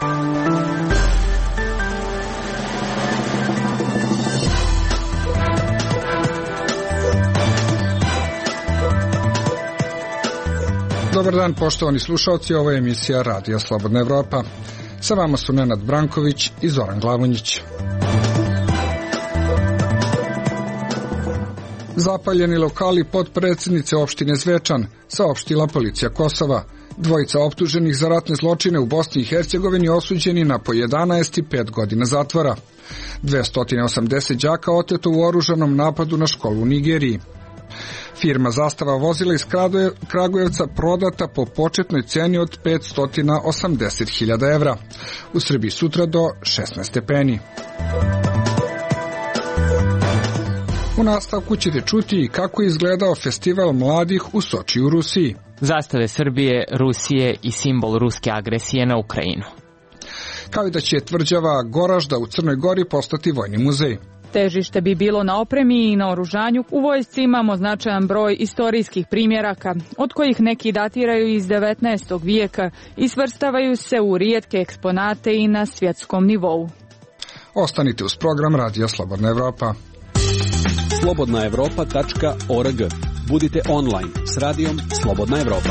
Dobar dan, poštovani slušalci, ovo je emisija Radija Slobodna Evropa. Sa vama su Nenad Branković i Zoran Glavonjić. Zapaljeni lokali potpredsjednice opštine Zvečan, saopštila policija Kosova. Dvojica optuženih za ratne zločine u Bosni i Hercegovini osuđeni na po 11 i 5 godina zatvora. 280 đaka oteto u oružanom napadu na školu u Nigeriji. Firma Zastava vozila iz Kragujevca prodata po početnoj ceni od 580.000 evra. U Srbiji sutra do 16 stepeni. U nastavku ćete čuti i kako je izgledao festival mladih u Sočiju u Rusiji. Zastave Srbije, Rusije i simbol ruske agresije na Ukrajinu. Kao i da će tvrđava Goražda u Crnoj Gori postati vojni muzej. Težište bi bilo na opremi i na oružanju. U vojsci imamo značajan broj istorijskih primjeraka, od kojih neki datiraju iz 19. vijeka i svrstavaju se u rijetke eksponate i na svjetskom nivou. Ostanite uz program Radija Slobodna Evropa. slobodnaevropa.org. Budite online s radijom Slobodna Evropa.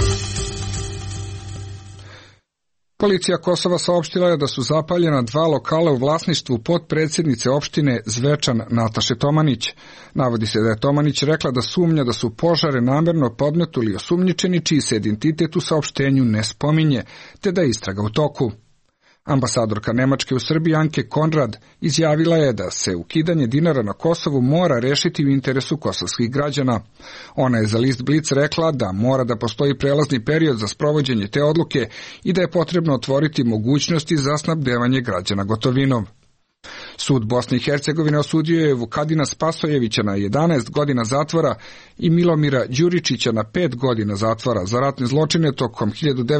Policija Kosova saopštila je da su zapaljena 2 lokala u vlasništvu potpredsjednice opštine Zvečan Nataše Tomanić. Navodi se da je Tomanić rekla da sumnja da su požare namjerno podmetnuli osumnjičeni čiji se identitet u saopštenju ne spominje, te da je istraga u toku. Ambasadorka Nemačke u Srbiji Anke Konrad izjavila je da se ukidanje dinara na Kosovu mora rešiti u interesu kosovskih građana. Ona je za list Blic rekla da mora da postoji prelazni period za sprovođenje te odluke i da je potrebno otvoriti mogućnosti za snabdevanje građana gotovinom. Sud Bosne i Hercegovine osudio je Vukadina Spasojevića na 11 godina zatvora i Milomira Đuričića na 5 godina zatvora za ratne zločine tokom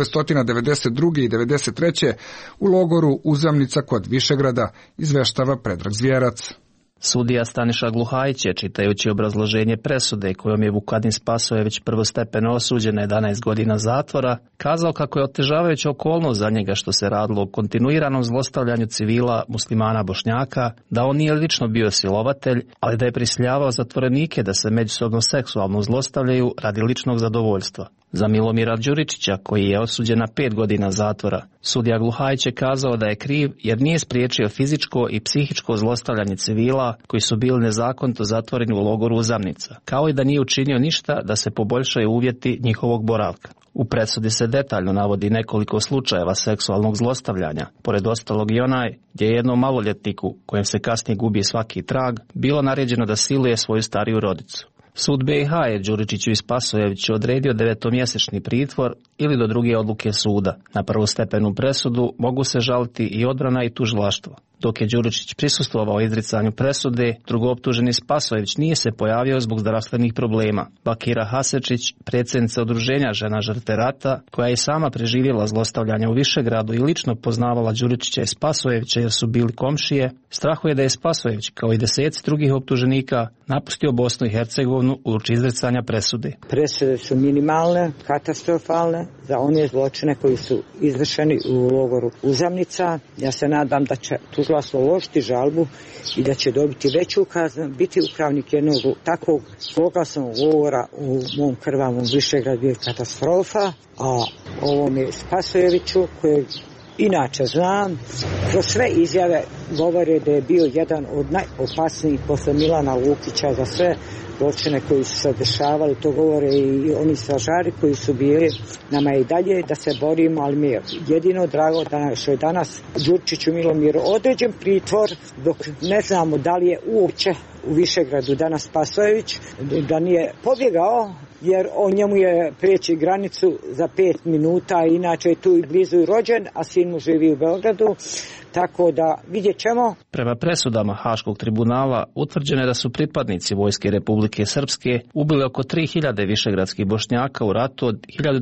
1992. i 1993. u logoru Uzamnica kod Višegrada, izveštava Predrag Zvjerac. Sudija Staniša Gluhajić je, čitajući obrazloženje presude kojom je Vukadin Spasojević prvostepeno osuđen na 11 godina zatvora, kazao kako je otežavajuća okolnost za njega što se radilo o kontinuiranom zlostavljanju civila muslimana Bošnjaka, da on nije lično bio silovatelj, ali da je prisiljavao zatvorenike da se međusobno seksualno zlostavljaju radi ličnog zadovoljstva. Za Milomira Đuričića, koji je osuđen na 5 godina zatvora, sudija Gluhajić je kazao da je kriv jer nije spriječio fizičko i psihičko zlostavljanje civila koji su bili nezakonito zatvoreni u logoru Uzamnica, kao i da nije učinio ništa da se poboljšaju uvjeti njihovog boravka. U presudi se detaljno navodi nekoliko slučajeva seksualnog zlostavljanja, pored ostalog i onaj gdje je jednom maloljetniku, kojem se kasnije gubi svaki trag, bilo naređeno da siluje svoju stariju rodicu. Sud BiH je Đuričiću i Spasojeviću odredio 9-mjesečni pritvor ili do druge odluke suda. Na prvostepenu presudu mogu se žaliti i odbrana i tužilaštvo. Dok je Đuričić prisustvovao izricanju presude, drugooptuženi Spasojević nije se pojavio zbog zdravstvenih problema. Bakira Hasečić, predsjednica udruženja žena žrtve rata, koja je sama preživjela zlostavljanje u Višegradu i lično poznavala Đuričića i Spasojevića jer su bili komšije, strahuje da je Spasojević, kao i 10 drugih optuženika, napustio Bosnu i Hercegovinu uoči izricanja presude. Presude su minimalne, katastrofalne za one zločine koji su izvršeni u logoru Uzamnica. Ja se nadam da će tužilaštvo uložiti žalbu i da će dobiti veću kaznu. Biti upravnik jednog takvog zloglasnog govora u mom krvavom Višegradu je katastrofa, a ovom je Spasojeviću kojeg inače znam, kroz sve izjave govore da je bio jedan od najopasnijih posle Milana Lukića za sve zločine koji su se dešavali. To govore i oni stražari koji su bili. Nama je i dalje da se borimo, ali mi je jedino drago da što je danas Đuričiću Milomiru određen pritvor, dok ne znamo da li je uopće u Višegradu danas Spasojević, da nije pobjegao, jer on njemu je prijeći granicu za 5 minuta, inače je tu i blizu i rođen, a sin mu živi u Beogradu, tako da vidjet ćemo. Prema presudama Haškog tribunala utvrđeno je da su pripadnici Vojske Republike Srpske ubili oko 3000 višegradskih Bošnjaka u ratu od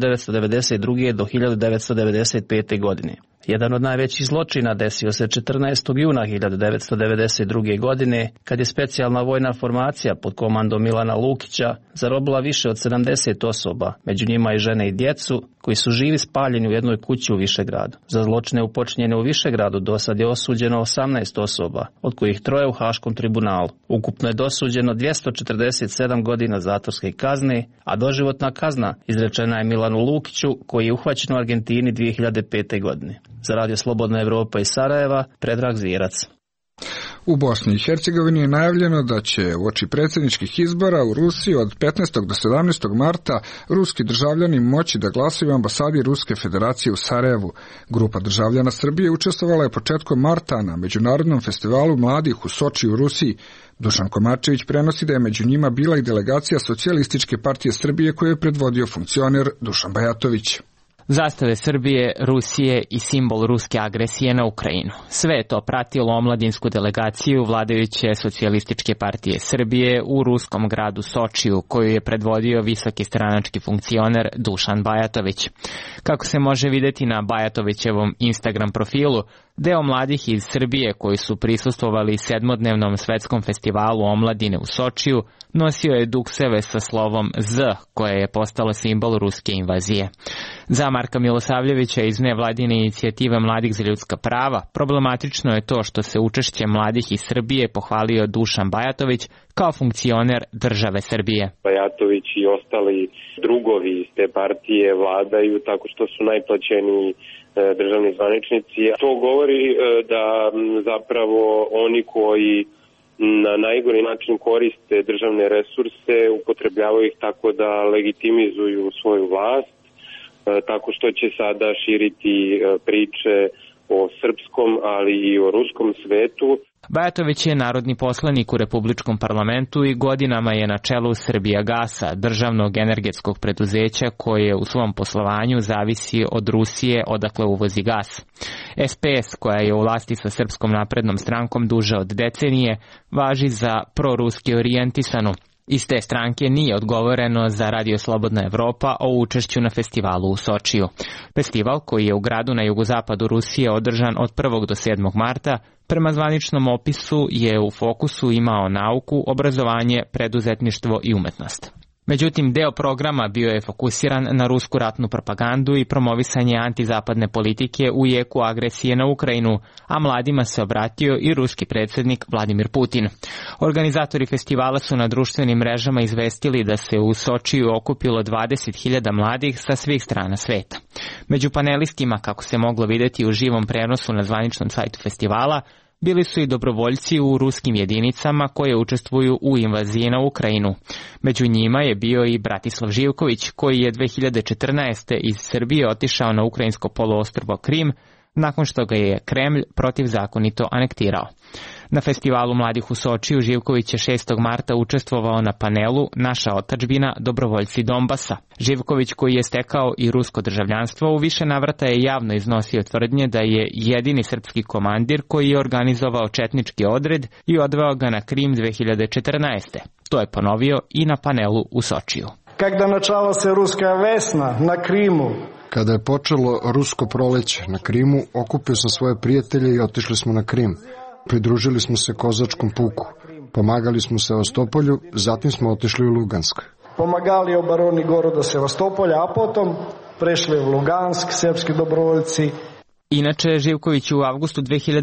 1992. do 1995. godine. Jedan od najvećih zločina desio se 14. juna 1992. godine, kad je specijalna vojna formacija pod komandom Milana Lukića zarobila više od 70 osoba, među njima i žene i djecu, koji su živi spaljeni u jednoj kući u Višegradu. Za zločine upočinjene u Višegradu dosad je osuđeno 18 osoba, od kojih 3 u Haškom tribunalu. Ukupno je dosuđeno 247 godina zatvorske kazne, a doživotna kazna izrečena je Milanu Lukiću, koji je uhvaćen u Argentini 2005. godine. Za Radio Slobodna Evropa iz Sarajeva, Predrag Zvirac. U Bosni i Hercegovini je najavljeno da će uoči predsjedničkih izbora u Rusiji od 15. do 17. marta ruski državljani moći da glasaju u ambasadi Ruske federacije u Sarajevu. Grupa državljana Srbije učestvovala je početkom marta na Međunarodnom festivalu mladih u Soči u Rusiji. Dušan Komarčević prenosi da je među njima bila i delegacija Socijalističke partije Srbije koju je predvodio funkcioner Dušan Bajatović. Zastave Srbije, Rusije i simbol ruske agresije na Ukrajinu. Sve je to pratilo omladinsku delegaciju vladajuće Socijalističke partije Srbije u ruskom gradu Sočiju, koju je predvodio visoki stranački funkcioner Dušan Bajatović. Kako se može vidjeti na Bajatovićevom Instagram profilu, deo mladih iz Srbije koji su prisustvovali 7-dnevnom svetskom festivalu omladine u Sočiju nosio je dukseve sa slovom Z, koje je postalo simbol ruske invazije. Za Marka Milosavljevića iz nevladine inicijative Mladih za ljudska prava, problematično je to što se učešće mladih iz Srbije pohvalio Dušan Bajatović kao funkcioner države Srbije. Bajatović i ostali drugovi iz te partije vladaju tako što su najplaćeniji državni zvaničnici. To govori da zapravo oni koji na najgori način koriste državne resurse upotrebljavaju ih tako da legitimizuju svoju vlast, tako što će sada širiti priče o srpskom, ali i o ruskom svetu. Bajatović je narodni poslanik u Republičkom parlamentu i godinama je na čelu Srbijagasa, državnog energetskog preduzeća koje u svom poslovanju zavisi od Rusije odakle uvozi gas. SPS, koja je u vlasti sa Srpskom naprednom strankom duže od decenije, važi za proruski orijentisanu. Iz te stranke nije odgovoreno za Radio Slobodna Evropa o učešću na festivalu u Sočiju. Festival, koji je u gradu na jugozapadu Rusije održan od 1. do 7. marta, prema zvaničnom opisu je u fokusu imao nauku, obrazovanje, preduzetništvo i umetnost. Međutim, deo programa bio je fokusiran na rusku ratnu propagandu i promovisanje antizapadne politike u jeku agresije na Ukrajinu, a mladima se obratio i ruski predsjednik Vladimir Putin. Organizatori festivala su na društvenim mrežama izvestili da se u Sočiju okupilo 20.000 mladih sa svih strana sveta. Među panelistima, kako se moglo vidjeti u živom prenosu na zvaničnom sajtu festivala, bili su i dobrovoljci u ruskim jedinicama koje učestvuju u invaziji na Ukrajinu. Među njima je bio i Bratislav Živković, koji je 2014. iz Srbije otišao na ukrajinsko poluostrvo Krim, nakon što ga je Kremlj protivzakonito anektirao. Na festivalu mladih u Sočiju Živković je 6. marta učestvovao na panelu Naša otadžbina, dobrovoljci Donbasa. Živković, koji je stekao i rusko državljanstvo, u više navrata je javno iznosio tvrdnje da je jedini srpski komandir koji je organizovao četnički odred i odveo ga na Krim 2014. To je ponovio i na panelu u Sočiju. Kada načala se ruska vesna na Krimu, kada je počelo rusko proleće na Krimu, okupio sam svoje prijatelje i otišli smo na Krim. Pridružili smo se kozačkom puku. Pomagali smo Sevastopolju, zatim smo otišli u Lugansk. Pomagali obaroni goroda Sevastopolja, a potom prešli u Lugansk, srpski dobrovoljci. Inače, Živković u avgustu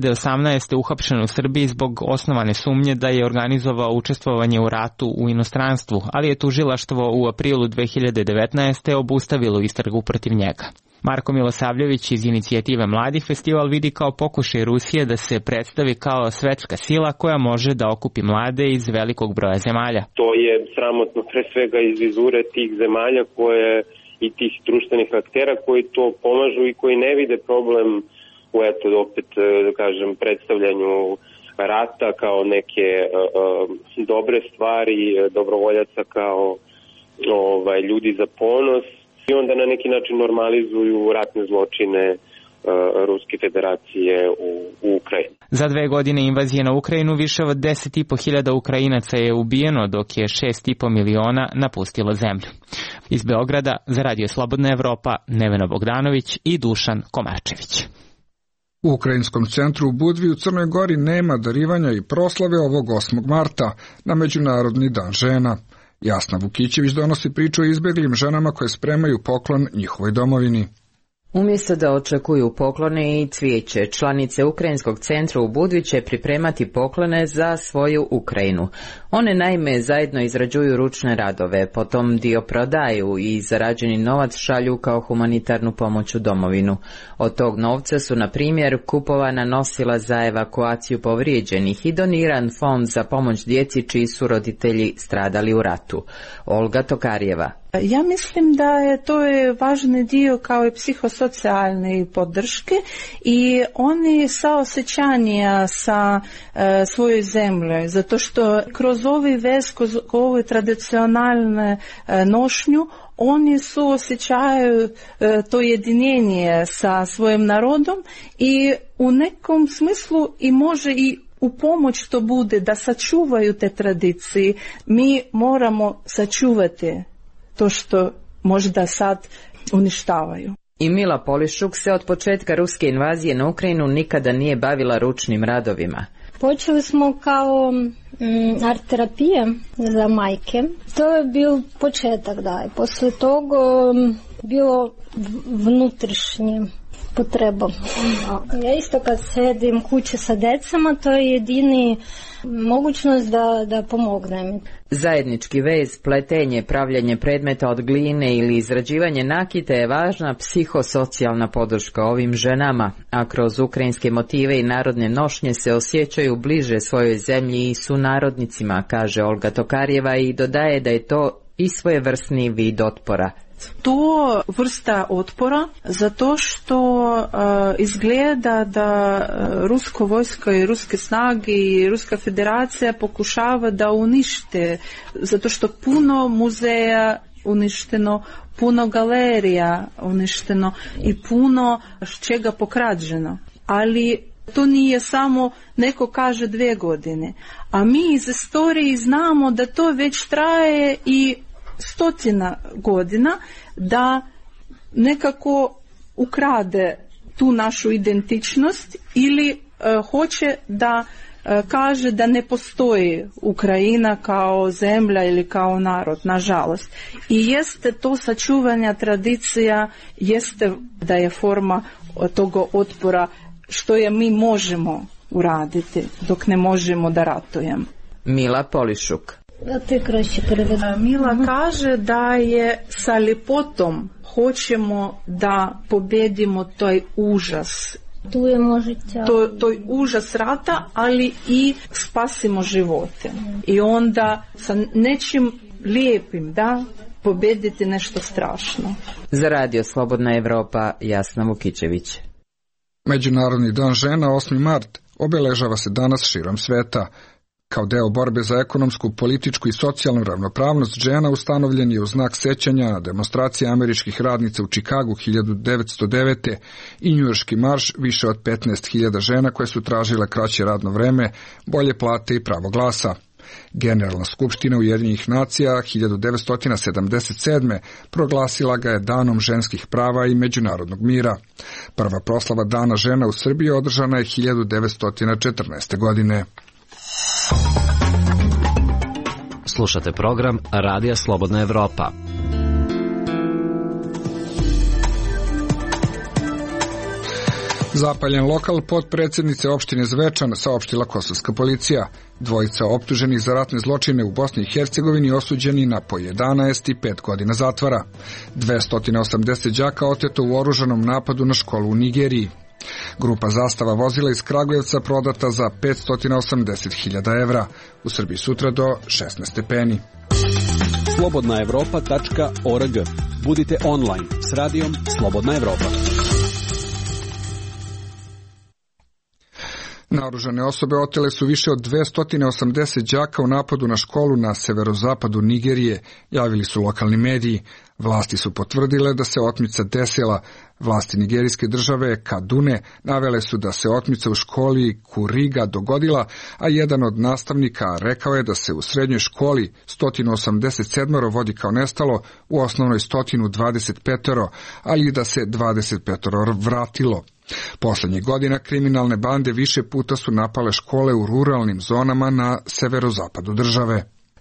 2018. uhapšen u Srbiji zbog osnovane sumnje da je organizovao učestvovanje u ratu u inostranstvu, ali je tužilaštvo u aprilu 2019. obustavilo istragu protiv njega. Marko Milosavljević iz inicijative Mladih festival vidi kao pokušaj Rusije da se predstavi kao svetska sila koja može da okupi mlade iz velikog broja zemalja. To je sramotno pre svega iz vizure tih zemalja koje i tih društvenih aktera koji to pomažu i koji ne vide problem u opet da kažem predstavljanju rata kao neke dobre stvari, dobrovoljaca kao ljudi za ponos i onda na neki način normalizuju ratne zločine Ruske federacije u Ukrajini. Za 2 godine invazije na Ukrajinu više od 10.500 Ukrajinaca je ubijeno, dok je 6,5 miliona napustilo zemlju. Iz Beograda za Radio Slobodna Evropa Nevena Bogdanović i Dušan Komarčević. U Ukrajinskom centru u Budvi u Crnoj Gori nema darivanja i proslave ovog 8. marta na Međunarodni dan žena. Jasna Vukićević donosi priču o izbjeglim ženama koje spremaju poklon njihovoj domovini. Umjesto da očekuju poklone i cvijeće, članice Ukrajinskog centra u Budvi će pripremati poklone za svoju Ukrajinu. One naime zajedno izrađuju ručne radove, potom dio prodaju i zarađeni novac šalju kao humanitarnu pomoć u domovinu. Od tog novca su, na primjer, kupovana nosila za evakuaciju povrijeđenih i doniran fond za pomoć djeci čiji su roditelji stradali u ratu. Olga Tokarjeva. Ja mislim da to je važni dio kao i psihosocijalne podrške i oni saosjećanja sa svojoj zemljom, zato što kroz ovaj vez, kroz ovu tradicionalnu nošnju, oni suosjećaju to jedinjenje sa svojim narodom i u nekom smislu i može i u pomoć to bude da sačuvaju te tradicije. Mi moramo sačuvati to što možda sad uništavaju. I Mila Polišuk se od početka ruske invazije na Ukrajinu nikada nije bavila ručnim radovima. Počeli smo kao art terapije za majke. To je bio početak, da. I poslije toga bilo vnutrišnje potreba. Ja isto kad sedim kući sa decama, to je jedini mogućnost da pomognem. Zajednički vez, pletenje, pravljanje predmeta od gline ili izrađivanje nakite je važna psihosocijalna podrška ovim ženama, a kroz ukrajinske motive i narodne nošnje se osjećaju bliže svojoj zemlji i sunarodnicima, kaže Olga Tokarjeva i dodaje da je to i svojevrsni vid otpora. To vrsta otpora zato što izgleda da rusko vojsko i ruske snage i Ruska federacija pokušava da unište, zato što puno muzeja uništeno, puno galerija uništeno i puno čega pokrađeno. Ali to nije samo neko kaže 2 godine, a mi iz istorije znamo da to već traje i 100 godina, da nekako ukrade tu našu identičnost ili hoće da kaže da ne postoji Ukrajina kao zemlja ili kao narod, nažalost. I jeste to sačuvanje tradicija, jeste da je forma toga otpora što je mi možemo uraditi dok ne možemo da ratujemo. Mila Polišuk. Mila kaže da je sa ljepotom hoćemo da pobjedimo taj užas. Toj užas rata, ali i spasimo živote. I onda sa nečim lijepim, da, pobjediti nešto strašno. Za Radio Slobodna Evropa, Jasna Vukićević. Međunarodni dan žena 8. mart obeležava se danas širom sveta. Kao deo borbe za ekonomsku, političku i socijalnu ravnopravnost žena ustanovljen je u znak sećanja na demonstracije američkih radnica u Čikagu 1909. i njujorški marš više od 15.000 žena koje su tražile kraće radno vreme, bolje plate i pravo glasa. Generalna skupština Ujedinjenih nacija 1977. proglasila ga je Danom ženskih prava i međunarodnog mira. Prva proslava Dana žena u Srbiji održana je 1914. godine. Slušate program Radija Slobodna Evropa. Zapaljen lokal potpredsjednice opštine Zvečan, saopštila kosovska policija. Dvojica optuženih za ratne zločine u Bosni i Hercegovini osuđeni na po 11 i 5 godina zatvora. 280 đaka oteto u oružanom napadu na školu u Nigeriji. Grupa Zastava vozila iz Kragujevca prodata za 580.000 evra. U Srbiji sutra do 16 stepeni. slobodnaevropa.org. Budite online s radijom Slobodna Evropa. Naoružane osobe otele su više od 280 đaka u napadu na školu na severozapadu Nigerije, javili su lokalni mediji. Vlasti su potvrdile da se otmica desila. Vlasti nigerijske države Kadune navele su da se otmica u školi Kuriga dogodila, a jedan od nastavnika rekao je da se u srednjoj školi 187 vodi kao nestalo, u osnovnoj 125, ali i da se 25 vratilo. Poslednjih godina kriminalne bande više puta su napale škole u ruralnim zonama na severozapadu države.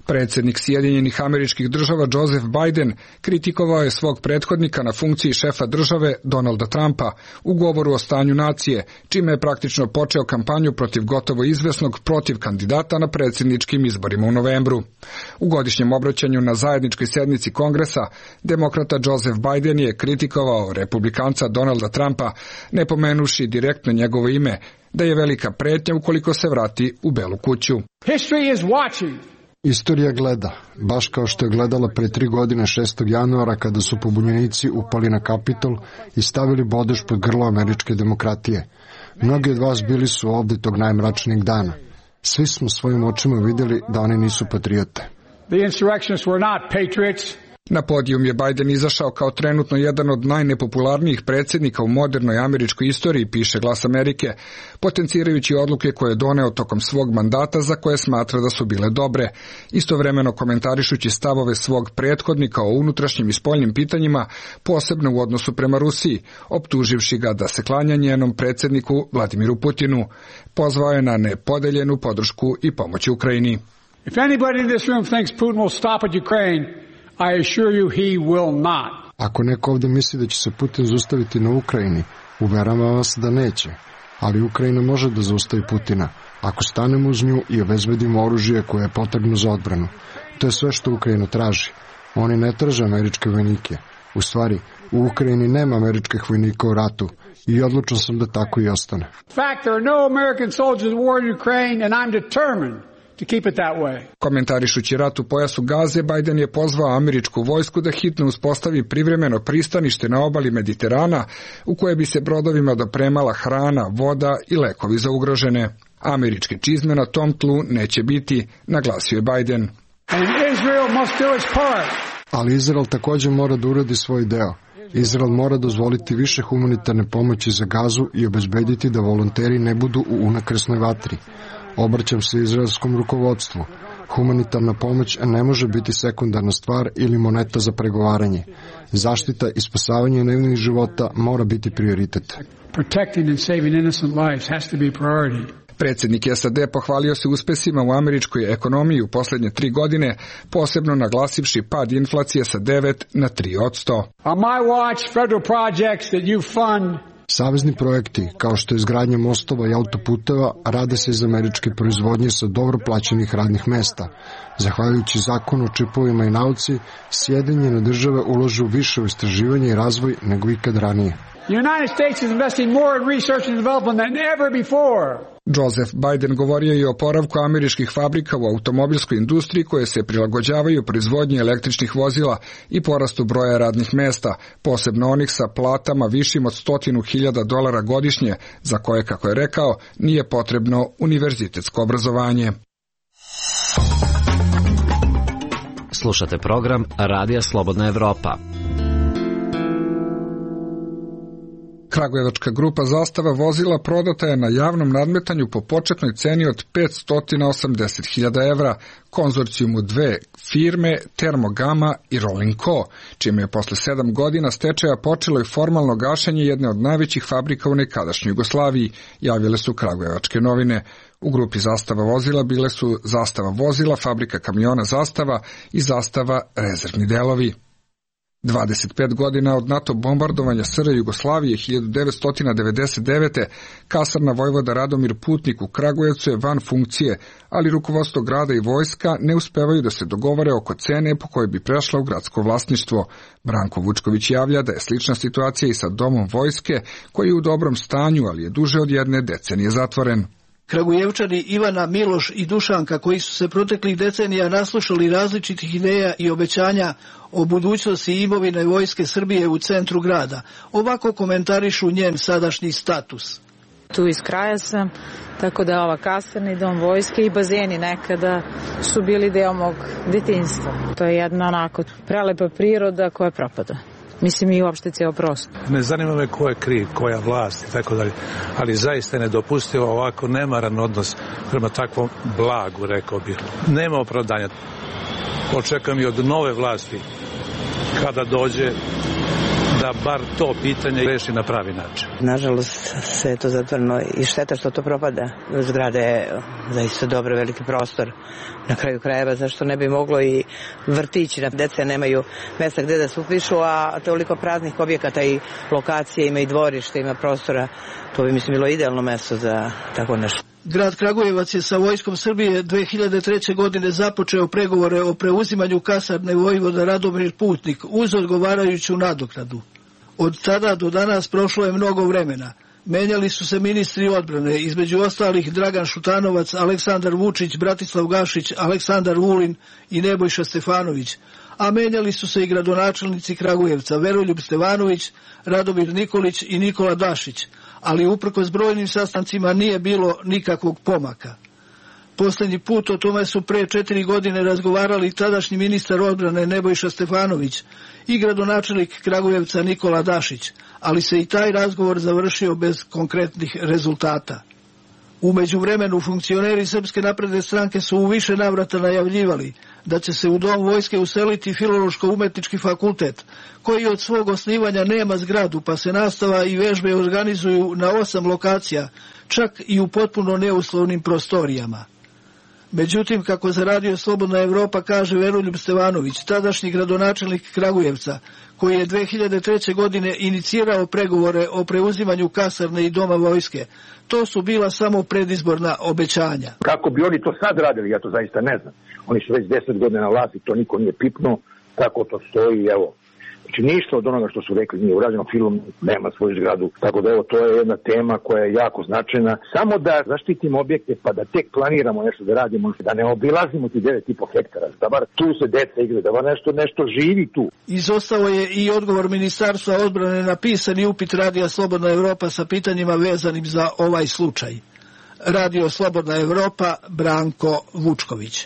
Predsjednik Sjedinjenih Američkih Država Joseph Biden kritikovao je svog prethodnika na funkciji šefa države Donalda Trumpa u govoru o stanju nacije, čime je praktično počeo kampanju protiv gotovo izvesnog protiv kandidata na predsjedničkim izborima u novembru. U godišnjem obraćanju na zajedničkoj sednici Kongresa, demokrata Joseph Biden je kritikovao republikanca Donalda Trumpa, ne pomenuši direktno njegovo ime, da je velika pretnja ukoliko se vrati u Belu kuću. History is watching. Istorija gleda, baš kao što je gledala pre 3 godine 6. januara kada su pobunjenici upali na Kapitol i stavili bodež pod grlo američke demokratije. Mnogi od vas bili su ovde tog najmračnijeg dana. Svi smo svojim očima vidjeli da oni nisu patriote. The insurrectionists were not patriots. Na podijum je Biden izašao kao trenutno jedan od najnepopularnijih predsjednika u modernoj američkoj istoriji, piše Glas Amerike, potencirajući odluke koje je doneo tokom svog mandata za koje smatra da su bile dobre, istovremeno komentarišući stavove svog prethodnika o unutrašnjim i spoljnim pitanjima, posebno u odnosu prema Rusiji, optuživši ga da se klanja njenom predsjedniku Vladimiru Putinu. Pozvao je na nepodeljenu podršku i pomoć Ukrajini. If anybody in this room thinks Putin will stop at Ukraine, I assure you he will not. Ako neko ovdje misli da će se Putin zaustaviti na Ukrajini, uveravam vas da neće. Ali Ukrajina može da zaustavi Putina, ako stanemo uz nju i obezbedimo oružje koje je potrebno za odbranu. To je sve što Ukrajina traži. Oni ne traže američke vojnike. U stvari, u Ukrajini nema američkih vojnika u ratu i odlučan sam da tako i ostane. In fact, there are no American soldiers at war in Ukraine and I'm determined to keep it that way. Komentarišući rat u pojasu Gaze, Biden je pozvao američku vojsku da hitno uspostavi privremeno pristanište na obali Mediterana u koje bi se brodovima dopremala hrana, voda i lekovi za ugrožene. Američke čizme na tom tlu neće biti, naglasio je Biden. And Israel must do its part. Ali Izrael također mora da uradi svoj deo. Izrael mora dozvoliti više humanitarne pomoći za Gazu i obezbediti da volonteri ne budu u unakrsnoj vatri. Obraćam se izraelskom rukovodstvu. Humanitarna pomoć ne može biti sekundarna stvar ili moneta za pregovaranje. Zaštita i spasavanje nevinih života mora biti prioritet. Protecting and saving innocent lives has to be priority. Predsjednik SAD pohvalio se uspesima u američkoj ekonomiji u posljednje 3 godine, posebno naglasivši pad inflacije sa 9 na 3%. On my watch, federal projects that you fund. Savezni projekti, kao što je izgradnja mostova i autoputeva, rade se iz američke proizvodnje sa dobro plaćenih radnih mesta. Zahvaljujući zakonu o čipovima i nauci, Sjedinjene države ulažu više u istraživanje i razvoj nego ikad ranije. The United States is investing more in research and development than ever before. Joseph Biden govorio i o oporavku američkih fabrika u automobilskoj industriji koje se prilagođavaju proizvodnji električnih vozila i porastu broja radnih mesta, posebno onih sa platama višim od $100.000 godišnje, za koje, kako je rekao, nije potrebno univerzitetsko obrazovanje. Slušate program Radija Slobodna Evropa. Kragujevačka grupa Zastava vozila prodata je na javnom nadmetanju po početnoj ceni od €580.000 konzorcijumu dve firme Termogama i Rolling Co., čime je posle 7 godina stečaja počelo i formalno gašenje jedne od najvećih fabrika u nekadašnjoj Jugoslaviji, javile su Kragujevačke novine. U grupi Zastava vozila bile su Zastava vozila, fabrika kamiona Zastava i Zastava rezervni delovi. 25 godina od NATO bombardovanja SR Jugoslavije 1999. kasarna vojvoda Radomir Putnik u Kragujevcu je van funkcije, ali rukovodstvo grada i vojska ne uspevaju da se dogovore oko cene po kojoj bi prešla u gradsko vlasništvo. Branko Vučković javlja da je slična situacija i sa domom vojske, koji je u dobrom stanju, ali je duže od 1 decenije zatvoren. Kragujevčani Ivana, Miloš i Dušanka, koji su se proteklih decenija naslušali različitih ideja i obećanja o budućnosti imovine Vojske Srbije u centru grada, ovako komentarišu njen sadašnji status. Tu iz kraja sam, tako da ova kasarna i dom vojske i bazeni nekada su bili deo mog detinjstva. To je jedna onako prelepa priroda koja propada. Mislim i uopšte cijel prostor. Ne zanima me ko je kriv, koja vlast i tako dalje, ali zaista je nedopustivo ovako nemaran odnos prema takvom blagu, rekao bih. Nema opravdanja. Očekujem i od nove vlasti kada dođe da da bar to pitanje reši na pravi način. Nažalost, sve je to zatvoreno i šteta što to propada. Zgrada je zaista dobro, veliki prostor. Na kraju krajeva, zašto ne bi moglo i vrtići, deca nemaju mjesta gdje da se upišu, a toliko praznih objekata i lokacije, ima i dvorište, ima prostora. To bi, mislim, bilo idealno mjesto za tako nešto. Grad Kragujevac je sa Vojskom Srbije 2003. godine započeo pregovore o preuzimanju kasarne vojvoda Radomir Putnik uz odgovarajuću nadoknadu. Od tada do danas prošlo je mnogo vremena. Menjali su se ministri odbrane, između ostalih Dragan Šutanovac, Aleksandar Vučić, Bratislav Gašić, Aleksandar Vulin i Nebojša Stefanović, a menjali su se i gradonačelnici Kragujevca, Veroljub Stevanović, Radomir Nikolić i Nikola Dašić, ali uprkos brojnim sastancima nije bilo nikakvog pomaka. Posljednji put o tome su pre 4 godine razgovarali tadašnji ministar odbrane Nebojša Stefanović i gradonačelnik Kragujevca Nikola Dašić, ali se i taj razgovor završio bez konkretnih rezultata. U međuvremenu funkcioneri Srpske napredne stranke su u više navrata najavljivali da će se u Dom vojske useliti Filološko-umetnički fakultet, koji od svog osnivanja nema zgradu, pa se nastava i vežbe organizuju na 8 lokacija, čak i u potpuno neuslovnim prostorijama. Međutim, kako za Radio Slobodna Evropa kaže Veroljub Stevanović, tadašnji gradonačelnik Kragujevca, koji je 2003. godine inicirao pregovore o preuzimanju kasarne i Doma vojske, to su bila samo predizborna obećanja. Kako bi oni to sad radili, ja to zaista ne znam. Oni su već 10 godina na vlasti, to niko nije pipnuo, tako to stoji, evo. Znači ništa od onoga što su rekli nije urađeno, film nema svoju zgradu, tako da evo to je jedna tema koja je jako značajna. Samo da zaštitimo objekte pa da tek planiramo nešto da radimo, da ne obilazimo ti 9,5 hektara, da bar tu se deca igraju, da bar nešto živi tu. Izostao je i odgovor Ministarstva odbrane na pisani upit Radija Slobodna Evropa sa pitanjima vezanim za ovaj slučaj. Radio Slobodna Evropa, Branko Vučković.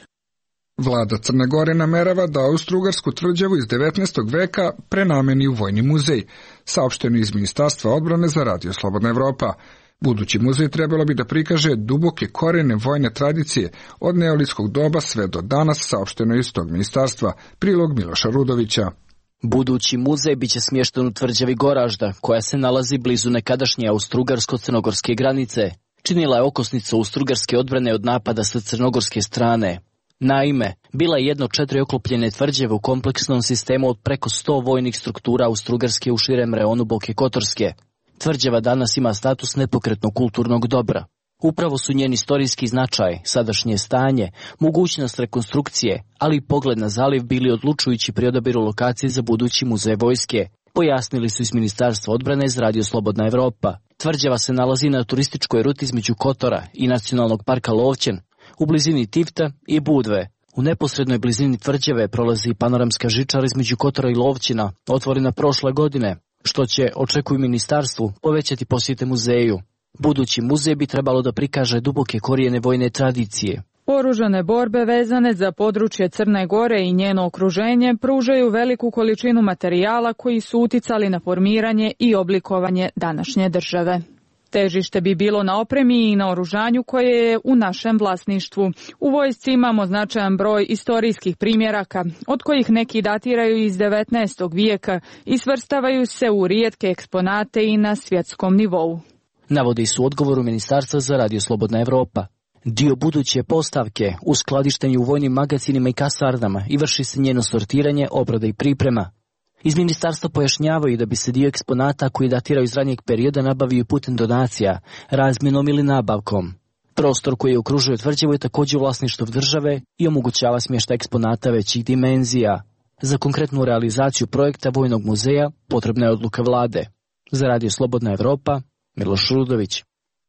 Vlada Crne Gore namerava da Austro-Ugarsku tvrđavu iz 19. veka prenameni u vojni muzej, saopšteno iz Ministarstva odbrane za Radio Slobodna Evropa. Budući muzej trebalo bi da prikaže duboke korene vojne tradicije od neolitskog doba sve do danas, saopšteno iz tog ministarstva. Prilog Miloša Rudovića. Budući muzej biće smješten u tvrđavi Goražda, koja se nalazi blizu nekadašnje austro-ugarsko-crnogorske granice. Činila je okosnicu austro-ugarske odbrane od napada sa crnogorske strane. Naime, bila je jedno od 4 oklopljene tvrđave u kompleksnom sistemu od preko 100 vojnih struktura Austro-Ugarske u širem reonu Boke Kotorske. Tvrđava danas ima status nepokretnog kulturnog dobra. Upravo su njen istorijski značaj, sadašnje stanje, mogućnost rekonstrukcije, ali i pogled na zaliv bili odlučujući pri odabiru lokacije za budući muzej vojske, pojasnili su iz Ministarstva odbrane iz Radio Slobodna Evropa. Tvrđava se nalazi na turističkoj ruti između Kotora i Nacionalnog parka Lovćen, u blizini Tivta i Budve. U neposrednoj blizini tvrđave prolazi panoramska žičara između Kotora i Lovćina, otvorena prošle godine, što će, očekuju ministarstvu, povećati posjete muzeju. Budući muzej bi trebalo da prikaže duboke korijene vojne tradicije. Oružane borbe vezane za područje Crne Gore i njeno okruženje pružaju veliku količinu materijala koji su uticali na formiranje i oblikovanje današnje države. Težište bi bilo na opremi i na oružanju koje je u našem vlasništvu. U vojsci imamo značajan broj istorijskih primjeraka, od kojih neki datiraju iz 19. vijeka i svrstavaju se u rijetke eksponate i na svjetskom nivou. Navodi su u odgovoru Ministarstva za Radio Slobodna Evropa. Dio buduće postavke u skladištenju u vojnim magazinima i kasarnama i vrši se njeno sortiranje, obrada i priprema. Iz ministarstva pojašnjavaju da bi se dio eksponata koji datiraju iz ranijeg perioda nabavio putem donacija, razmjenom ili nabavkom. Prostor koji okružuje tvrđavu je također u vlasništvu države i omogućava smještaj eksponata većih dimenzija. Za konkretnu realizaciju projekta Vojnog muzeja potrebna je odluka vlade. Za Radio Slobodna Evropa, Miloš Rudović.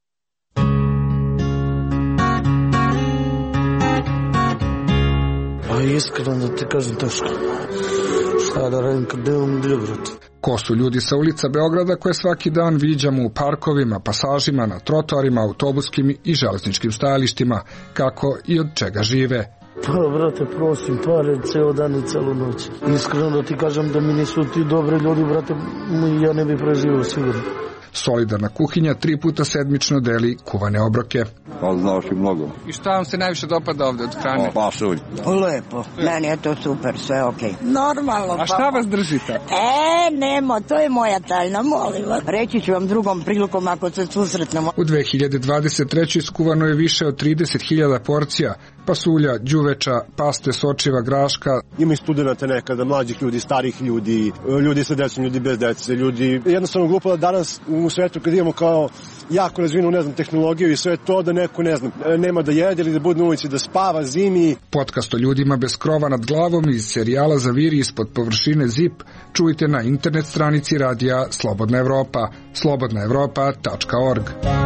A iskreno da ti kažem teško. Šta da radim kad nemam ljubrat? Ko su ljudi sa ulica Beograda koje svaki dan viđamo u parkovima, pasažima, na trotoarima, autobuskim i železničkim stajalištima, kako i od čega žive? Pa, brate, prosim, pare ceo dan i celu noć. Iskreno da ti kažem da mi nisu ti dobri ljudi, brate, ja ne bi preživio sigurno. Solidarna kuhinja 3 puta sedmično deli kuvane obroke. Pa znaš i mnogo. I šta vam se najviše dopada ovde od hrane? Pasulj. Lepo, meni je to super, sve okej. Normalno. A šta vas držite? Nemo, to je moja tajna, molim vas. Reći ću vam drugom prilikom ako se susretnemo. U 2023. skuvano je više od 30.000 porcija pasulja, đuveča, paste, sočiva, graška. Ima i studenta nekada, mlađih ljudi, starih ljudi, ljudi sa decom, ljudi bez dece, ljudi. Jednostavno glupo da danas u svetu kad imamo kao jako razvinu, tehnologiju i sve to da neko, nema da jede ili da bude na ulici, da spava zimi. Podcast o ljudima bez krova nad glavom iz serijala Zaviri ispod površine ZIP čujte na internet stranici radija Slobodna Evropa, slobodnaevropa.org.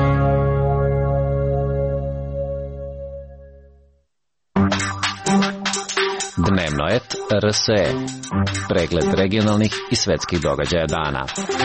Dnevno et RSE. Pregled regionalnih i svetskih događaja dana.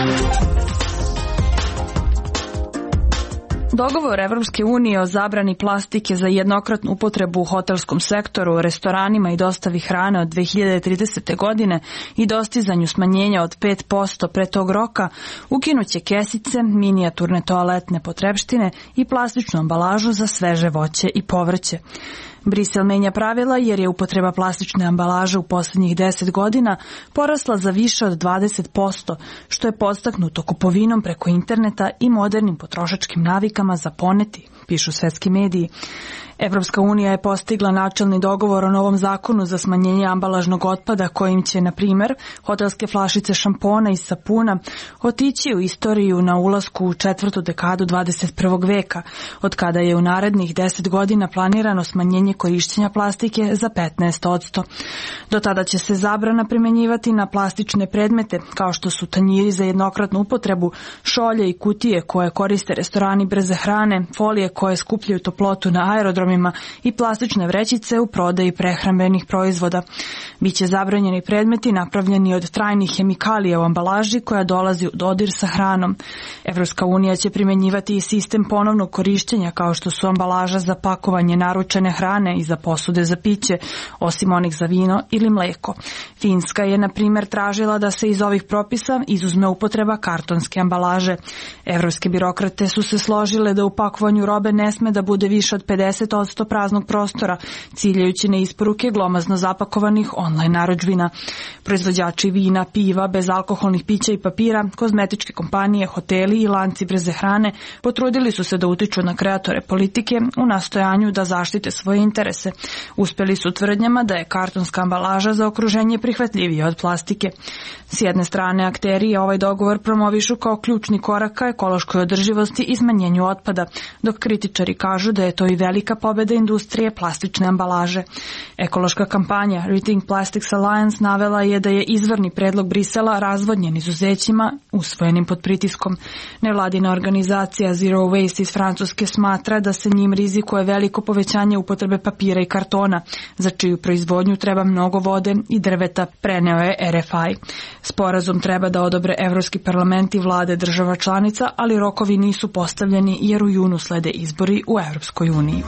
Dogovor Evropske unije o zabrani plastike za jednokratnu upotrebu u hotelskom sektoru, restoranima i dostavi hrane od 2030. godine i dostizanju smanjenja od 5% pre tog roka ukinuće kesice, minijaturne toaletne potrepštine i plastičnu ambalažu za sveže voće i povrće. Brisel menja pravila jer je upotreba plastične ambalaže u poslednjih 10 godina porasla za više od 20%, što je podstaknuto kupovinom preko interneta i modernim potrošačkim navikama za poneti, pišu svetski mediji. Evropska unija je postigla načelni dogovor o novom zakonu za smanjenje ambalažnog otpada kojim će, na primer, hotelske flašice šampona i sapuna otići u istoriju na ulasku u 4. dekadu 21. veka, od kada je u narednih 10 godina planirano smanjenje korišćenja plastike za 15%. Do tada će se zabrana primenjivati na plastične predmete, kao što su tanjiri za jednokratnu upotrebu, šolje i kutije koje koriste restorani brze hrane, folije koje skupljaju toplotu na aerodromima i plastične vrećice u prodaji prehrambenih proizvoda. Biće zabranjeni predmeti napravljeni od trajnih hemikalija u ambalaži koja dolazi u dodir sa hranom. Evropska unija će primenjivati i sistem ponovnog korišćenja kao što su ambalaža za pakovanje naručene hrane i za posude za piće, osim onih za vino ili mleko. Finska je, na primjer, tražila da se iz ovih propisa izuzme upotreba kartonske ambalaže. Evropske birokrate su se složile da u pakovanju robe ne sme da bude više od 50% praznog prostora, ciljajući na isporuke glomazno zapakovanih online narudžbina. Proizvođači vina, piva, bezalkoholnih pića i papira, kozmetičke kompanije, hoteli i lanci brze hrane potrudili su se da utiču na kreatore politike u nastojanju da zaštite svoje interese. Uspeli su tvrdnjama da je kartonska ambalaža za okruženje prihvatljivija od plastike. S jedne strane, akteri ovaj dogovor promovišu kao ključni korak ka ekološkoj održivosti i smanjenju otpada, dok kritičari kažu da je to i velika pobeda industrije plastične ambalaže. Ekološka kampanja Rethink Plastics Alliance navela je da je izvorni predlog Brisela razvodnjen izuzećima usvojenim pod pritiskom. Nevladina organizacija Zero Waste iz Francuske smatra da se njim rizikuje veliko povećanje upotrebe papira i kartona, za čiju proizvodnju treba mnogo vode i drveta, preneo je RFI. Sporazum treba da odobre Evropski parlament i vlade država članica, ali rokovi nisu postavljeni jer u junu slede izbori u Evropskoj uniji.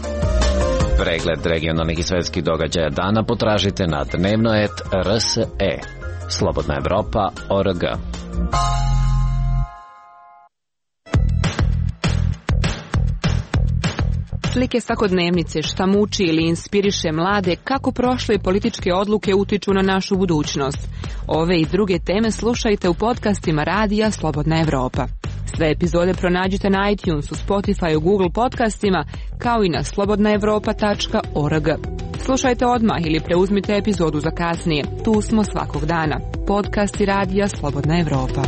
Pregled regionalnih i svetskih događaja dana potražite na dnevno et RSE. slobodnaevropa.org. Slike svakodnevnice, šta muči ili inspiriše mlade, kako prošle političke odluke utiču na našu budućnost. Ove i druge teme slušajte u podcastima radija Slobodna Evropa. Sve epizode pronađite na iTunesu, Spotifyu, Google podcastima, kao i na slobodnaevropa.org. Slušajte odmah ili preuzmite epizodu za kasnije. Tu smo svakog dana. Podcasti radija Slobodna Evropa.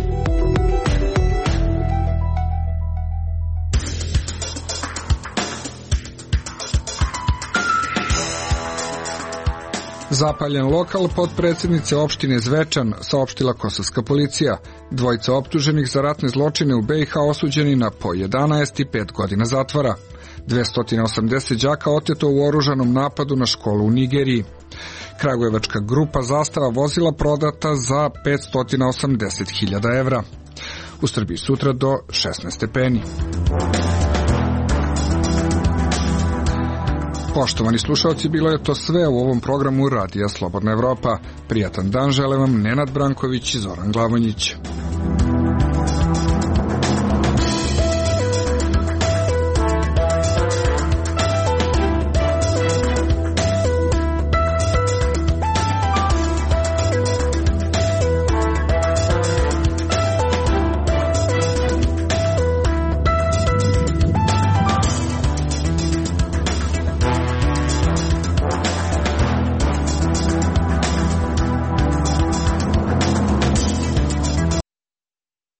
Zapaljen lokal potpredsjednice opštine Zvečan, saopštila kosovska policija. Dvojica optuženih za ratne zločine u BiH osuđeni na po 11 i 5 godina zatvora. 280 đaka oteto u oružanom napadu na školu u Nigeriji. Kragujevačka grupa Zastava vozila prodata za 580.000 evra. U Srbiji sutra do 16 stepeni. Poštovani slušalci, bilo je to sve u ovom programu Radija Slobodna Evropa. Prijatan dan žele vam Nenad Branković i Zoran Glavonjić.